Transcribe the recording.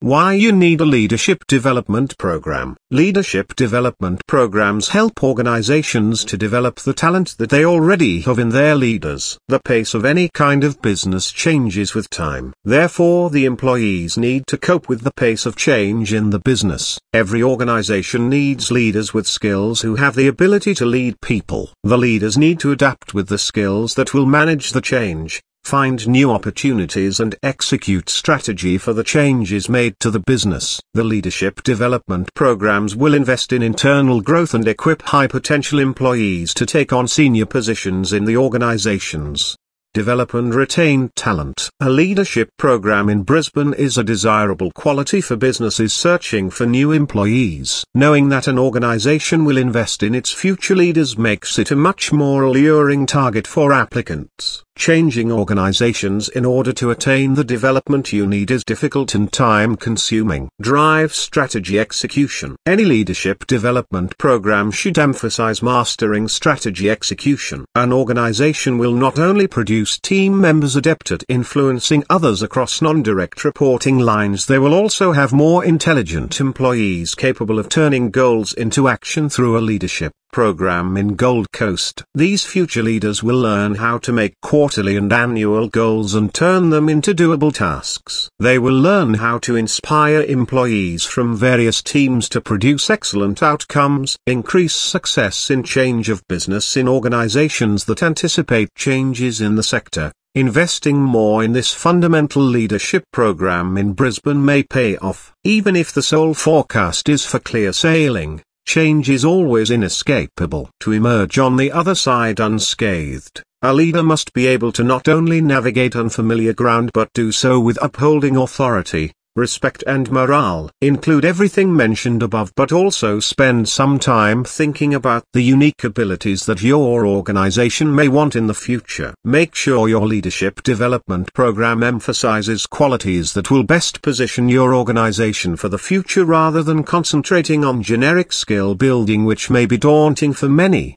Why you need a leadership development program. Leadership development programs help organizations to develop the talent that they already have in their leaders. The pace of any kind of business changes with time. Therefore, the employees need to cope with the pace of change in the business. Every organization needs leaders with skills who have the ability to lead people. The leaders need to adapt with the skills that will manage the change, find new opportunities and execute strategy for the changes made to the business. The leadership development programs will invest in internal growth and equip high-potential employees to take on senior positions in the organizations. Develop and retain talent. A leadership program in Brisbane is a desirable quality for businesses searching for new employees. Knowing that an organization will invest in its future leaders makes it a much more alluring target for applicants. Changing organizations in order to attain the development you need is difficult and time-consuming. Drive strategy execution. Any leadership development program should emphasize mastering strategy execution. An organization will not only produce team members adept at influencing others across non-direct reporting lines, they will also have more intelligent employees capable of turning goals into action through a leadership program in Gold Coast. These future leaders will learn how to make quarterly and annual goals and turn them into doable tasks. They will learn how to inspire employees from various teams to produce excellent outcomes, increase success in change of business in organizations that anticipate changes in the sector. Investing more in this fundamental leadership program in Brisbane may pay off. Even if the sole forecast is for clear sailing, change is always inescapable. To emerge on the other side unscathed, a leader must be able to not only navigate unfamiliar ground but do so with upholding authority, respect and morale. Include everything mentioned above but also spend some time thinking about the unique abilities that your organization may want in the future. Make sure your leadership development program emphasizes qualities that will best position your organization for the future rather than concentrating on generic skill building, which may be daunting for many.